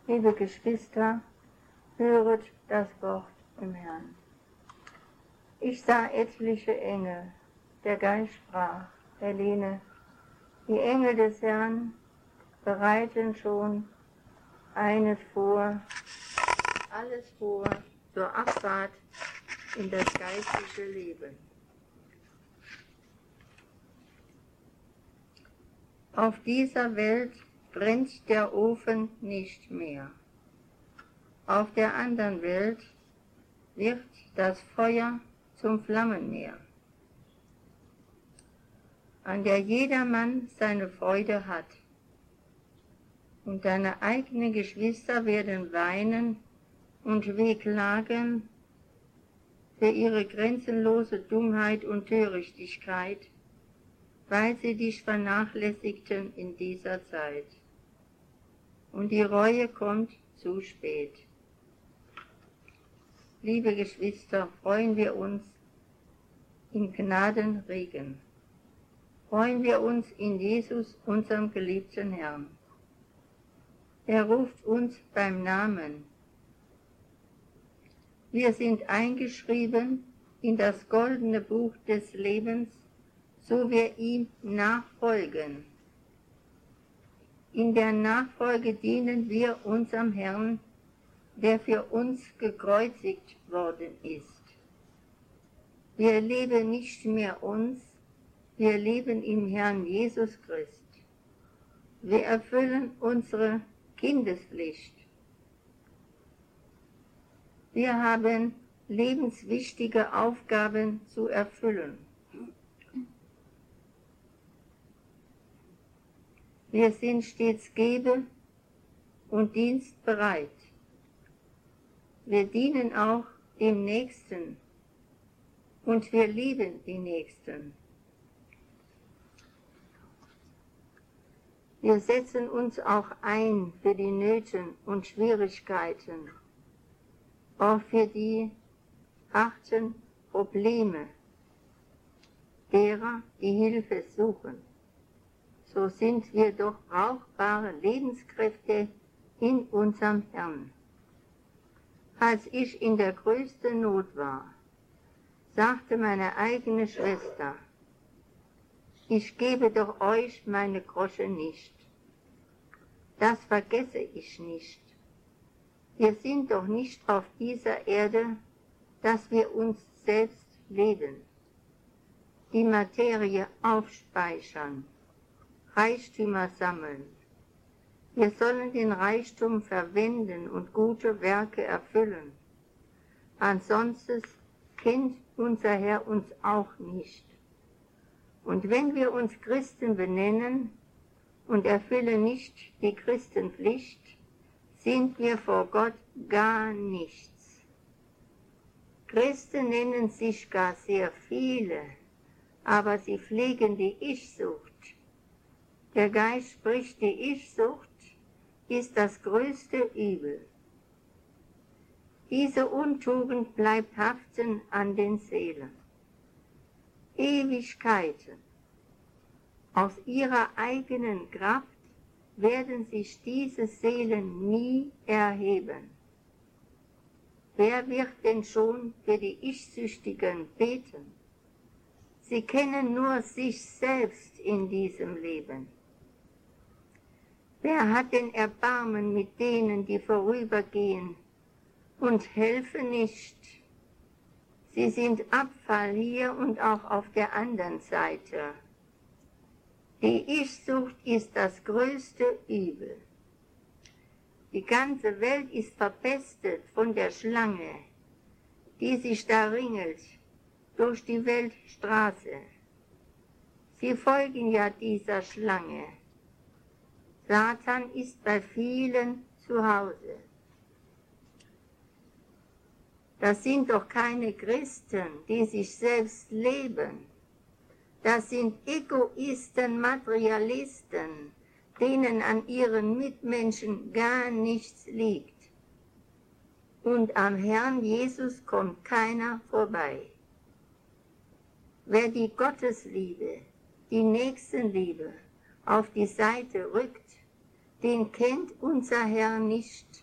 Liebe Geschwister, höret das Wort im Herrn. Ich sah etliche Engel, der Geist sprach, Helene, die Engel des Herrn bereiten schon alles vor zur Abfahrt in das geistliche Leben. Auf dieser Welt brennt der Ofen nicht mehr. Auf der anderen Welt wird das Feuer zum Flammenmeer, an der jedermann seine Freude hat. Und deine eigenen Geschwister werden weinen und wehklagen für ihre grenzenlose Dummheit und Törichtigkeit, weil sie dich vernachlässigten in dieser Zeit. Und die Reue kommt zu spät. Liebe Geschwister, freuen wir uns in Gnadenregen. Freuen wir uns in Jesus, unserem geliebten Herrn. Er ruft uns beim Namen. Wir sind eingeschrieben in das goldene Buch des Lebens, so wir ihm nachfolgen. In der Nachfolge dienen wir unserem Herrn, der für uns gekreuzigt worden ist. Wir leben nicht mehr uns, wir leben im Herrn Jesus Christ. Wir erfüllen unsere Kindespflicht. Wir haben lebenswichtige Aufgaben zu erfüllen. Wir sind stets gebe- und dienstbereit. Wir dienen auch dem Nächsten und wir lieben die Nächsten. Wir setzen uns auch ein für die Nöte und Schwierigkeiten, auch für die harten Probleme derer, die Hilfe suchen. So sind wir doch brauchbare Lebenskräfte in unserem Herrn. Als ich in der größten Not war, sagte meine eigene Schwester, ich gebe doch euch meine Grosche nicht. Das vergesse ich nicht. Wir sind doch nicht auf dieser Erde, dass wir uns selbst leben, die Materie aufspeichern, Reichtümer sammeln. Wir sollen den Reichtum verwenden und gute Werke erfüllen. Ansonsten kennt unser Herr uns auch nicht. Und wenn wir uns Christen benennen und erfüllen nicht die Christenpflicht, sind wir vor Gott gar nichts. Christen nennen sich gar sehr viele, aber sie pflegen die Ich-Sucht. Der Geist spricht, die Ich-Sucht ist das größte Übel. Diese Untugend bleibt haften an den Seelen. Ewigkeiten. Aus ihrer eigenen Kraft werden sich diese Seelen nie erheben. Wer wird denn schon für die Ich-Süchtigen beten? Sie kennen nur sich selbst in diesem Leben. Wer hat denn Erbarmen mit denen, die vorübergehen und helfen nicht? Sie sind Abfall hier und auch auf der anderen Seite. Die Ich-Sucht ist das größte Übel. Die ganze Welt ist verpestet von der Schlange, die sich da ringelt durch die Weltstraße. Sie folgen ja dieser Schlange. Satan ist bei vielen zu Hause. Das sind doch keine Christen, die sich selbst leben. Das sind Egoisten, Materialisten, denen an ihren Mitmenschen gar nichts liegt. Und am Herrn Jesus kommt keiner vorbei. Wer die Gottesliebe, die Nächstenliebe auf die Seite rückt, den kennt unser Herr nicht,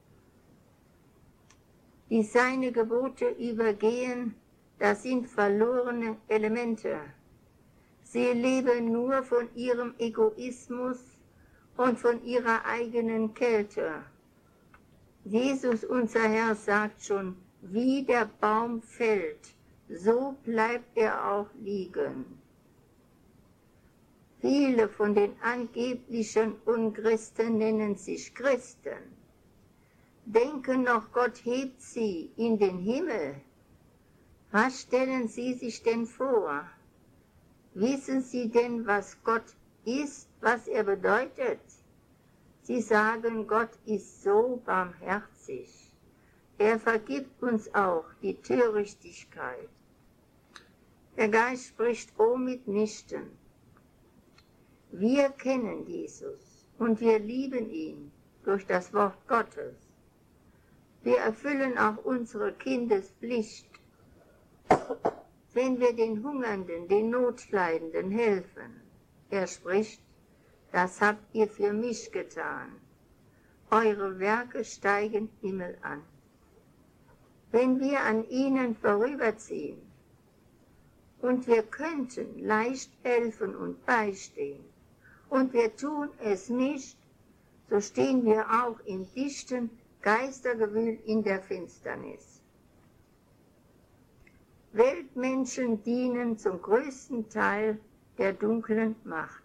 die seine Gebote übergehen, das sind verlorene Elemente. Sie leben nur von ihrem Egoismus und von ihrer eigenen Kälte. Jesus, unser Herr, sagt schon, wie der Baum fällt, so bleibt er auch liegen. Viele von den angeblichen Unchristen nennen sich Christen, denken noch, Gott hebt sie in den Himmel. Was stellen Sie sich denn vor? Wissen Sie denn, was Gott ist, was er bedeutet? Sie sagen, Gott ist so barmherzig. Er vergibt uns auch die Törichtigkeit. Der Geist spricht mitnichten. Wir kennen Jesus und wir lieben ihn durch das Wort Gottes. Wir erfüllen auch unsere Kindespflicht, wenn wir den Hungernden, den Notleidenden helfen. Er spricht, das habt ihr für mich getan. Eure Werke steigen Himmel an. Wenn wir an ihnen vorüberziehen und wir könnten leicht helfen und beistehen und wir tun es nicht, so stehen wir auch im dichten Geistergewühl in der Finsternis. Weltmenschen dienen zum größten Teil der dunklen Macht.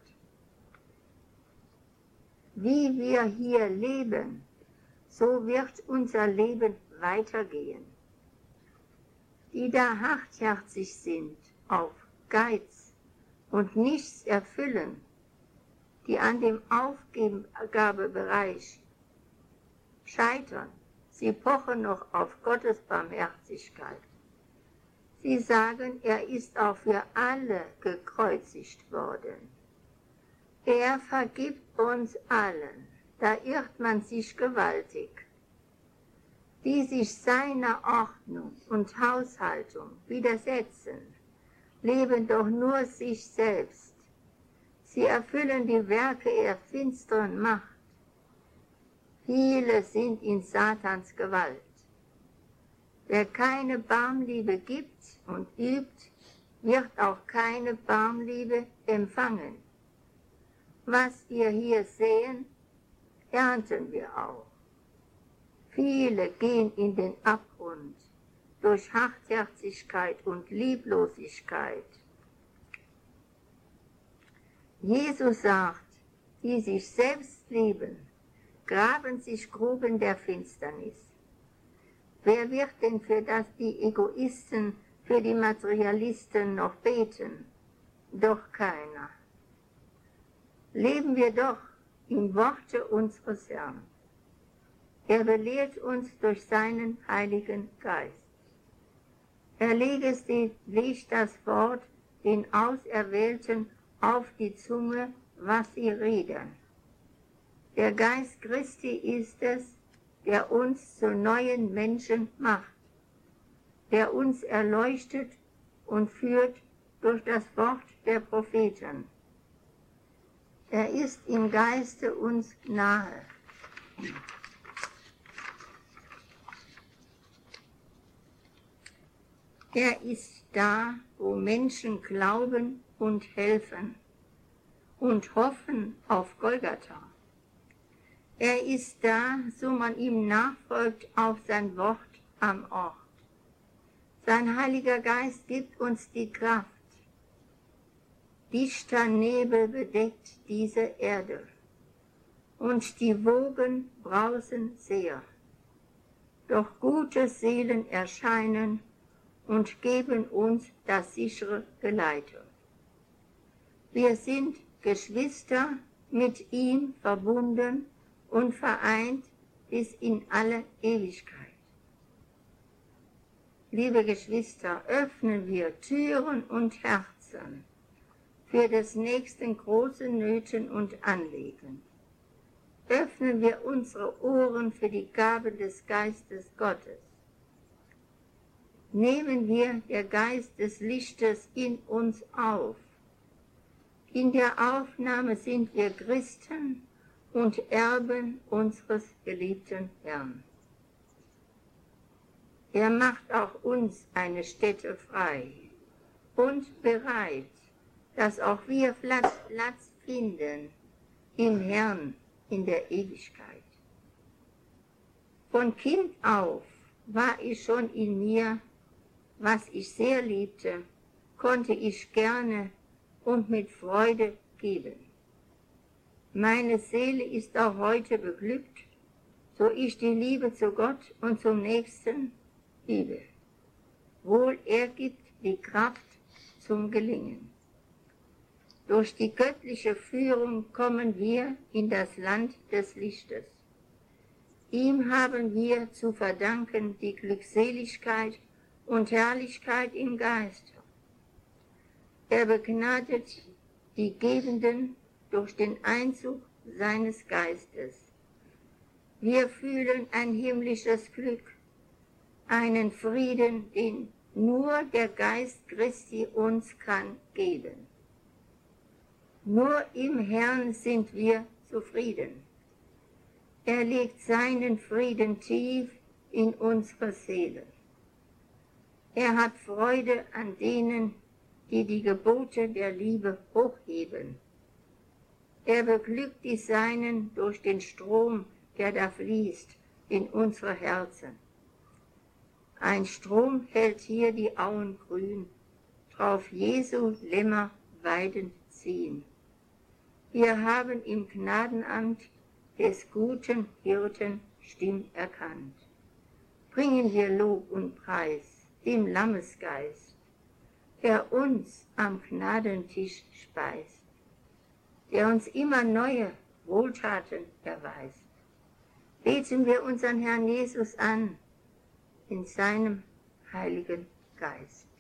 Wie wir hier leben, so wird unser Leben weitergehen. Die da hartherzig sind auf Geiz und nichts erfüllen, die an dem Aufgabebereich scheitern, sie pochen noch auf Gottes Barmherzigkeit. Sie sagen, er ist auch für alle gekreuzigt worden. Er vergibt uns allen, da irrt man sich gewaltig. Die sich seiner Ordnung und Haushaltung widersetzen, leben doch nur sich selbst. Sie erfüllen die Werke der finsteren Macht. Viele sind in Satans Gewalt. Wer keine Barmliebe gibt und übt, wird auch keine Barmliebe empfangen. Was wir hier sehen, ernten wir auch. Viele gehen in den Abgrund durch Hartherzigkeit und Lieblosigkeit. Jesus sagt, die sich selbst lieben, graben sich Gruben der Finsternis. Wer wird denn für das die Egoisten, für die Materialisten noch beten? Doch keiner. Leben wir doch im Worte unseres Herrn. Er belehrt uns durch seinen Heiligen Geist. Er legt das Wort den Auserwählten auf die Zunge, was sie reden. Der Geist Christi ist es, der uns zu neuen Menschen macht, der uns erleuchtet und führt durch das Wort der Propheten. Er ist im Geiste uns nahe. Er ist da, wo Menschen glauben und helfen und hoffen auf Golgatha. Er ist da, so man ihm nachfolgt auf sein Wort am Ort. Sein Heiliger Geist gibt uns die Kraft. Dichter Nebel bedeckt diese Erde und die Wogen brausen sehr. Doch gute Seelen erscheinen und geben uns das sichere Geleite. Wir sind Geschwister mit ihm verbunden und vereint bis in alle Ewigkeit. Liebe Geschwister, öffnen wir Türen und Herzen für des Nächsten große Nöten und Anliegen. Öffnen wir unsere Ohren für die Gabe des Geistes Gottes. Nehmen wir der Geist des Lichtes in uns auf. In der Aufnahme sind wir Christen und Erben unseres geliebten Herrn. Er macht auch uns eine Stätte frei und bereit, dass auch wir Platz finden im Herrn in der Ewigkeit. Von Kind auf war ich schon in mir, was ich sehr liebte, konnte ich gerne und mit Freude geben. Meine Seele ist auch heute beglückt, so ich die Liebe zu Gott und zum Nächsten liebe. Wohl er gibt die Kraft zum Gelingen. Durch die göttliche Führung kommen wir in das Land des Lichtes. Ihm haben wir zu verdanken die Glückseligkeit und Herrlichkeit im Geiste. Er begnadet die Gebenden durch den Einzug seines Geistes. Wir fühlen ein himmlisches Glück, einen Frieden, den nur der Geist Christi uns kann geben. Nur im Herrn sind wir zufrieden. Er legt seinen Frieden tief in unsere Seelen. Er hat Freude an denen, die die Gebote der Liebe hochheben. Er beglückt die Seinen durch den Strom, der da fließt in unsere Herzen. Ein Strom hält hier die Auen grün, drauf Jesu Lämmer weidend ziehen. Wir haben im Gnadenamt des guten Hirten Stimm erkannt. Bringen wir Lob und Preis dem Lammesgeist, der uns am Gnadentisch speist, der uns immer neue Wohltaten erweist. Beten wir unseren Herrn Jesus an in seinem Heiligen Geist.